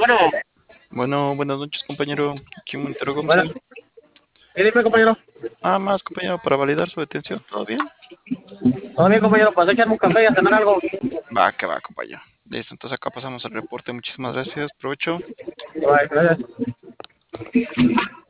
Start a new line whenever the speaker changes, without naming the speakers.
Bueno,
Bueno, buenas noches, compañero. Aquí Montero
bueno,
Gómez.
dime, compañero.
Nada más, compañero, para validar su detención. ¿Todo bien?
Todo bien, compañero. ¿Pasó a echarme un café y a cenar algo?
Va, que va, compañero. Listo, entonces acá pasamos el reporte. Muchísimas gracias. Provecho.
Bye, gracias.